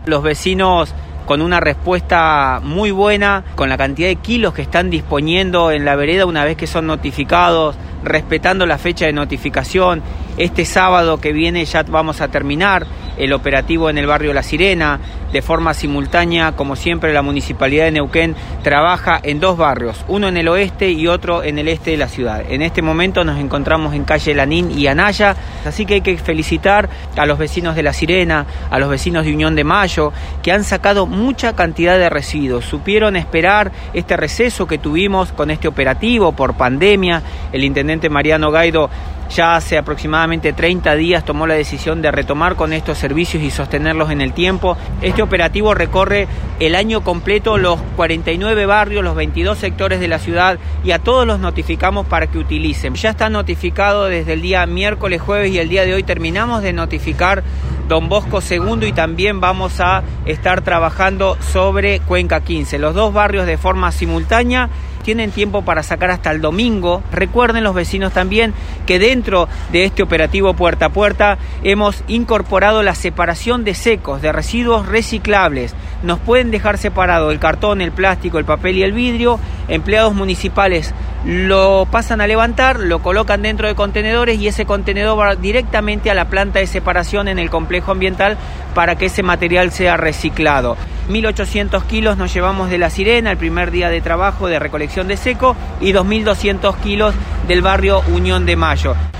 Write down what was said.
Los vecinos con una respuesta muy buena, con la cantidad de kilos que están disponiendo en la vereda una vez que son notificados, respetando la fecha de notificación. Este sábado que viene ya vamos a terminar el operativo en el barrio La Sirena. De forma simultánea, como siempre, la Municipalidad de Neuquén trabaja en dos barrios, uno en el oeste y otro en el este de la ciudad. En este momento nos encontramos en calle Lanín y Anaya, así que hay que felicitar a los vecinos de La Sirena, a los vecinos de Unión de Mayo, que han sacado mucha cantidad de residuos. Supieron esperar este receso que tuvimos con este operativo por pandemia. El intendente Mariano Gaido ya hace aproximadamente 30 días tomó la decisión de retomar con estos servicios y sostenerlos en el tiempo. Este operativo recorre el año completo los 49 barrios, los 22 sectores de la ciudad, y a todos los notificamos para que utilicen. Ya está notificado desde el día miércoles, jueves, y el día de hoy terminamos de notificar Don Bosco II, y también vamos a estar trabajando sobre Cuenca 15. Los dos barrios de forma simultánea. Tienen tiempo para sacar hasta el domingo. Recuerden los vecinos también que dentro de este operativo puerta a puerta hemos incorporado la separación de secos, de residuos reciclables. Nos pueden dejar separado el cartón, el plástico, el papel y el vidrio. Empleados municipales lo pasan a levantar, lo colocan dentro de contenedores y ese contenedor va directamente a la planta de separación en el complejo ambiental para que ese material sea reciclado. 1.800 kilos nos llevamos de La Sirena el primer día de trabajo de recolección de seco y 2.200 kilos del barrio Unión de Mayo.